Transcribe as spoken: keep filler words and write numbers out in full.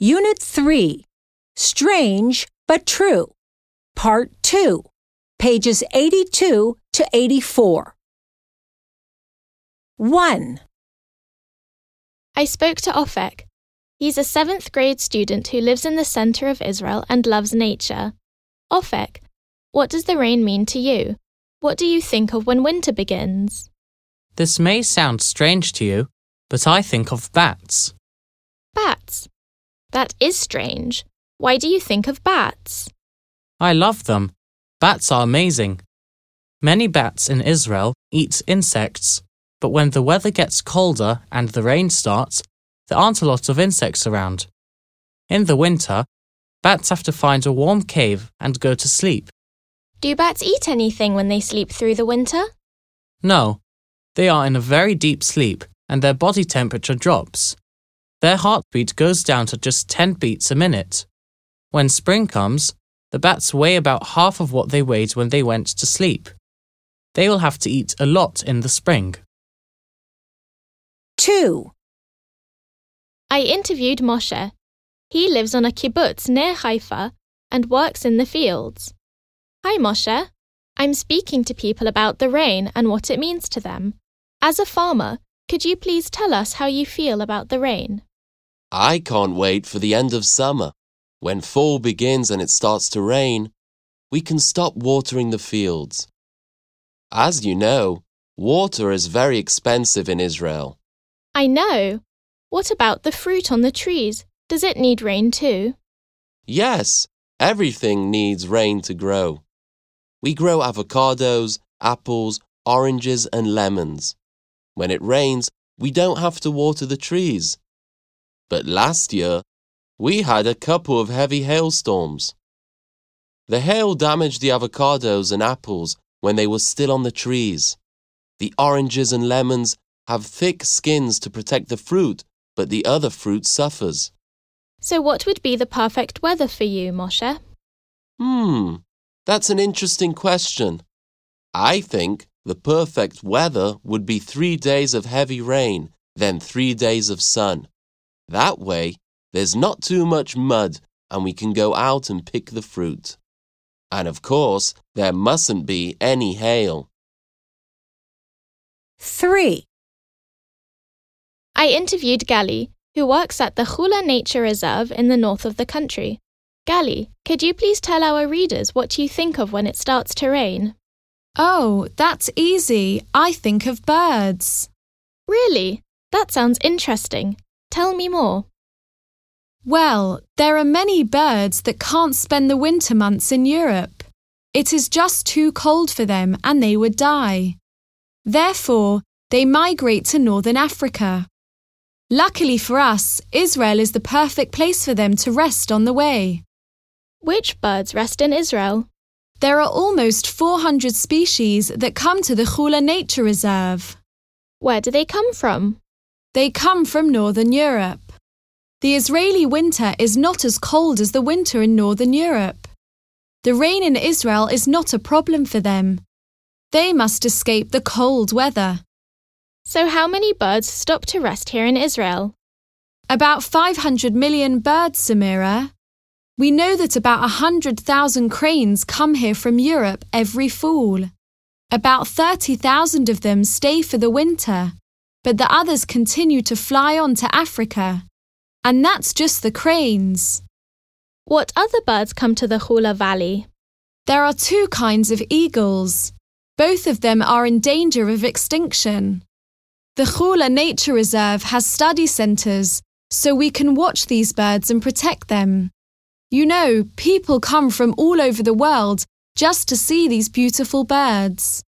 Unit three, Strange but True, Part two, pages eighty-two to eighty-four. one. I spoke to Ofek. He's a seventh grade student who lives in the center of Israel and loves nature. Ofek, what does the rain mean to you? What do you think of when winter begins? This may sound strange to you, but I think of bats. Bats? That is strange. Why do you think of bats? I love them. Bats are amazing. Many bats in Israel eat insects, but when the weather gets colder and the rain starts, there aren't a lot of insects around. In the winter, bats have to find a warm cave and go to sleep. Do bats eat anything when they sleep through the winter? No, they are in a very deep sleep and their body temperature drops. Their heartbeat goes down to just ten beats a minute. When spring comes, the bats weigh about half of what they weighed when they went to sleep. They will have to eat a lot in the spring. two. I interviewed Moshe. He lives on a kibbutz near Haifa and works in the fields. Hi, Moshe. I'm speaking to people about the rain and what it means to them. As a farmer, could you please tell us how you feel about the rain? I can't wait for the end of summer. When fall begins and it starts to rain, we can stop watering the fields. As you know, water is very expensive in Israel. I know. What about the fruit on the trees? Does it need rain too? Yes, everything needs rain to grow. We grow avocados, apples, oranges and lemons. When it rains, we don't have to water the trees. But last year, we had a couple of heavy hailstorms. The hail damaged the avocados and apples when they were still on the trees. The oranges and lemons have thick skins to protect the fruit, but the other fruit suffers. So what would be the perfect weather for you, Moshe? Hmm, that's an interesting question. I think the perfect weather would be three days of heavy rain, then three days of sun. That way, there's not too much mud and we can go out and pick the fruit. And of course, there mustn't be any hail. three. I interviewed Gali, who works at the Chula Nature Reserve in the north of the country. Gali, could you please tell our readers what you think of when it starts to rain? Oh, that's easy. I think of birds. Really? That sounds interesting. Tell me more. Well, there are many birds that can't spend the winter months in Europe. It is just too cold for them and they would die. Therefore, they migrate to northern Africa. Luckily for us, Israel is the perfect place for them to rest on the way. Which birds rest in Israel? There are almost four hundred species that come to the Chula Nature Reserve. Where do they come from? They come from northern Europe. The Israeli winter is not as cold as the winter in northern Europe. The rain in Israel is not a problem for them. They must escape the cold weather. So how many birds stop to rest here in Israel? About five hundred million birds, Samira. We know that about one hundred thousand cranes come here from Europe every fall. About thirty thousand of them stay for the winter, but the others continue to fly on to Africa. And that's just the cranes. What other birds come to the Chula Valley? There are two kinds of eagles. Both of them are in danger of extinction. The Chula Nature Reserve has study centres, so we can watch these birds and protect them. You know, people come from all over the world just to see these beautiful birds.